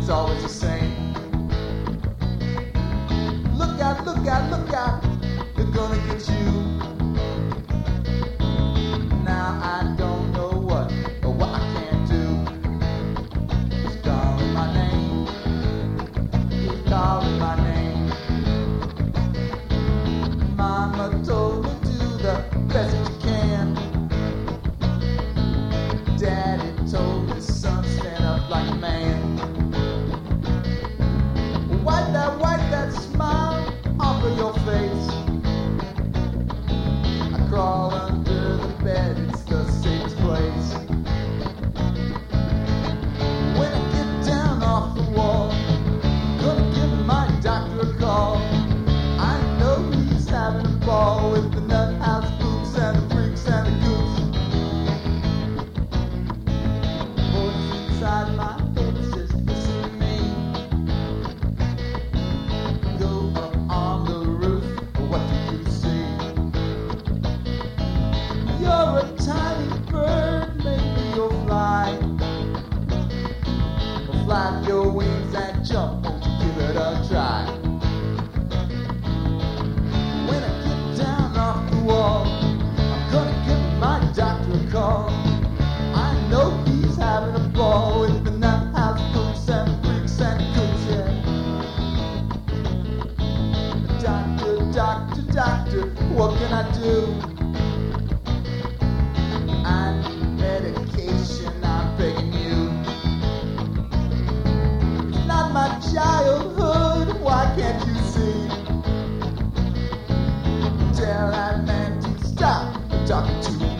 it's always the same. Look out, look out, look out, they're gonna get you. Now I don't know what or what I can't do. He's calling my name, he's calling my name. Mama told me do the best that you can. Daddy told his son stand up like a man. Wipe that smile off of your face. I crawl under the bed, it's the safest place. When I get down off the wall, gonna give my doctor a call. I know he's having a ball with the nut house boots and the freaks and the gooks. Voice inside my head says, listen to me. Go up on the roof, what do you see? You're a tiny bird, maybe you'll fly. Well, flap your wings and jump, won't you give it a try? When I get down off the wall, I'm gonna give my doctor a call. I know he's having a ball with the nut house boots and the freaks and the gooks, yeah. Doctor, doctor, doctor, what can I do? I need medication, I'm begging you. It's not my childhood, why can't you see? Tell that man to stop talking to me.